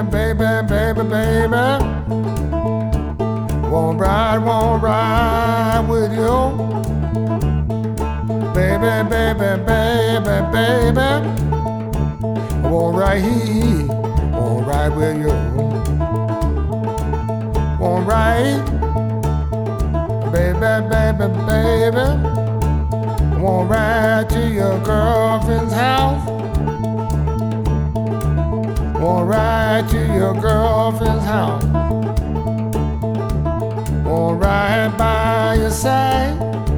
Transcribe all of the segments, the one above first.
baby, baby, baby. Won't ride with you. Baby, baby, baby, baby. Won't ride with you. Won't ride, baby, baby, baby. Won't ride to your girlfriend's house. Won't ride to your girlfriend's house. Won't ride by your side.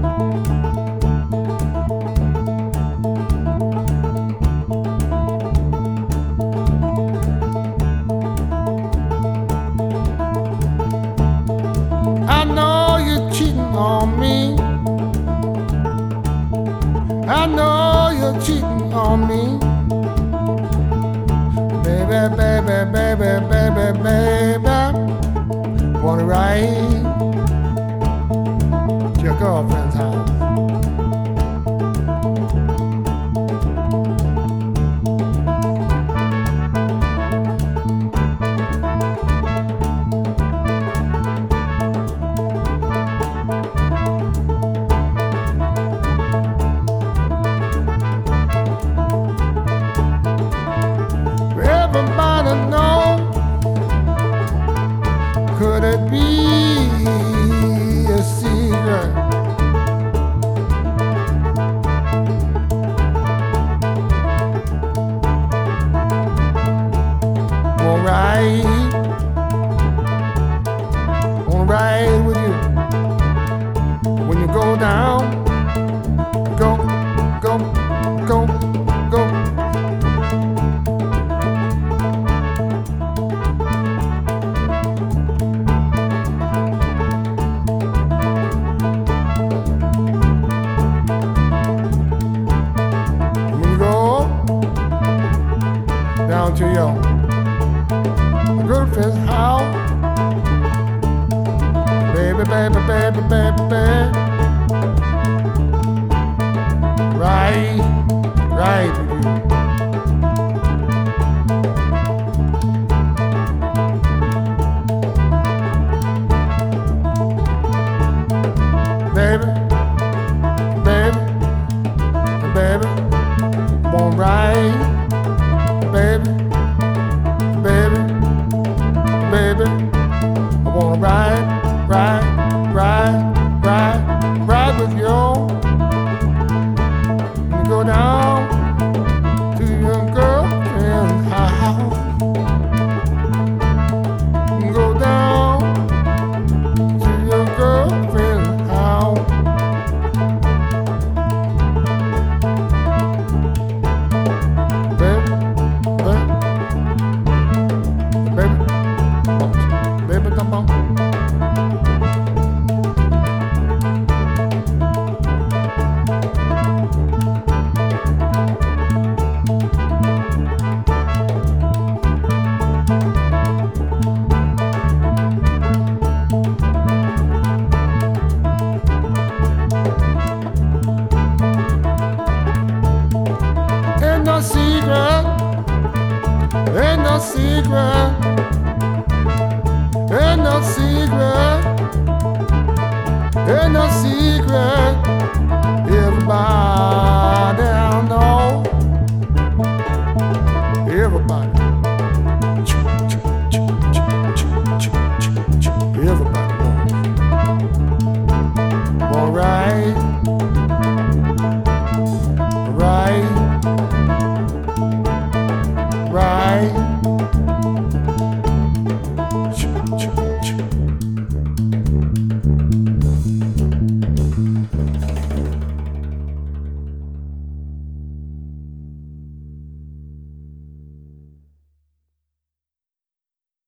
I know you're cheating on me. I know you're cheating on me. Baby, baby, baby, baby, baby. Wanna ride to your girlfriend's house. Everybody know, could it be a secret? Wanna ride with you. When you go down, go, go, go, go. Down to your girlfriend's house. Baby, baby, baby, baby, baby. Right with you. Baby, baby, baby, won't ride. Baby, baby, baby, I wanna ride with you. You go down to your girlfriend's house. You go down to your girlfriend's house. Baby, baby, come on. Ain't no secret. Ain't no secret. Ain't no secret. Ain't no secret. Everybody